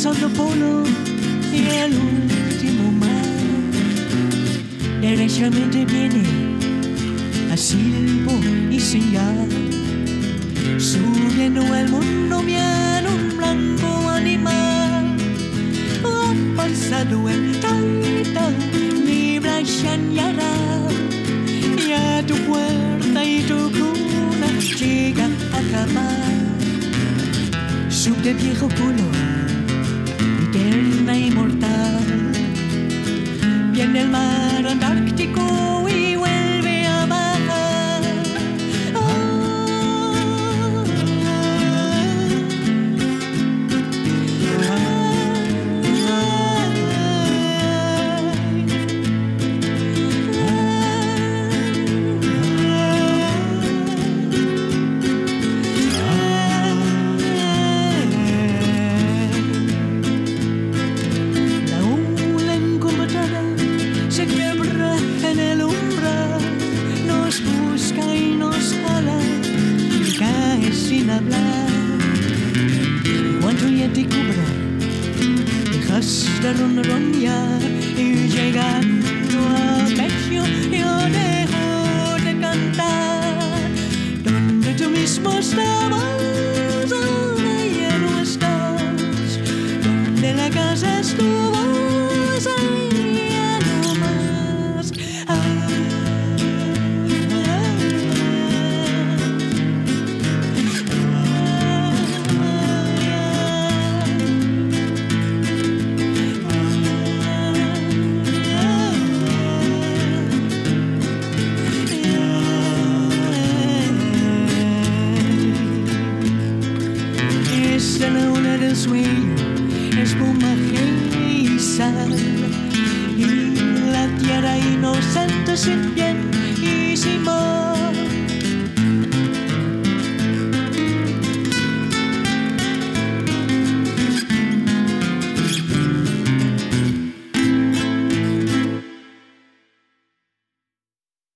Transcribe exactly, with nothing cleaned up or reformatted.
otro polo y el último mar. Derechamente viene a silbo y señal, subiendo el mundo bien un blanco animal. Ha pasado el taita, mi Brian Yara, y a tu puerta y tu cuna llega a acabar. Sub de viejo polo, eterna y mortal, viene el mar Antártico y vuelve a bajar. Ah, sin hablar. Cuando ya te cubra, dejas de ronronear y llegando a pecho yo dejo de cantar. Donde tú mismo estabas, ahora ya no estás. Donde la casa estuvo, ahí ya no más. Ah, de la una del sueño, espumaje y sal, y la tierra inocente sin bien